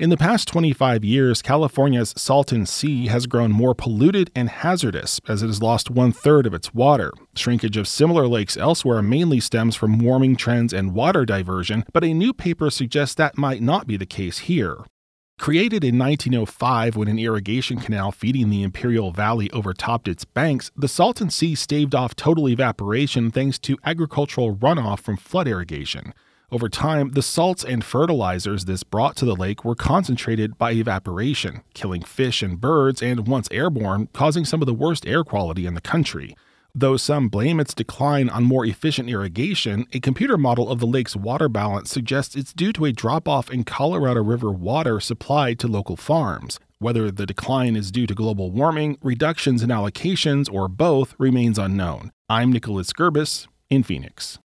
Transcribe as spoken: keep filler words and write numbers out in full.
In the past twenty-five years, California's Salton Sea has grown more polluted and hazardous as it has lost one-third of its water. Shrinkage of similar lakes elsewhere mainly stems from warming trends and water diversion, but a new paper suggests that might not be the case here. Created in nineteen oh five when an irrigation canal feeding the Imperial Valley overtopped its banks, the Salton Sea staved off total evaporation thanks to agricultural runoff from flood irrigation. Over time, the salts and fertilizers this brought to the lake were concentrated by evaporation, killing fish and birds, and once airborne, causing some of the worst air quality in the country. Though some blame its decline on more efficient irrigation, a computer model of the lake's water balance suggests it's due to a drop-off in Colorado River water supplied to local farms. Whether the decline is due to global warming, reductions in allocations, or both remains unknown. I'm Nicholas Gerbis in Phoenix.